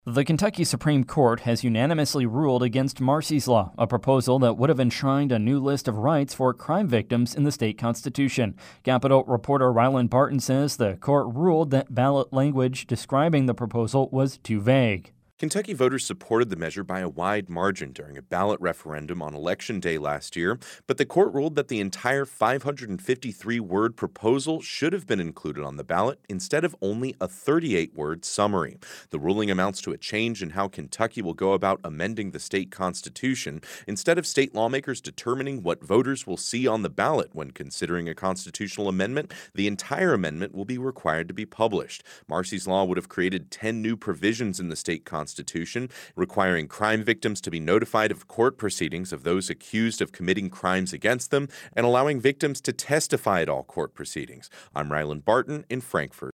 The Kentucky Supreme Court has unanimously ruled against Marsy's Law, a proposal that would have enshrined a new list of rights for crime victims in the state constitution. Capitol reporter Ryland Barton says the court ruled that ballot language describing the proposal was too vague. Kentucky voters supported the measure by a wide margin during a ballot referendum on Election Day last year, but the court ruled that the entire 553-word proposal should have been included on the ballot instead of only a 38-word summary. The ruling amounts to a change in how Kentucky will go about amending the state constitution. Instead of state lawmakers determining what voters will see on the ballot when considering a constitutional amendment, the entire amendment will be required to be published. Marsy's Law would have created 10 new provisions in the state constitution, requiring crime victims to be notified of court proceedings of those accused of committing crimes against them, and allowing victims to testify at all court proceedings. I'm Ryland Barton in Frankfort.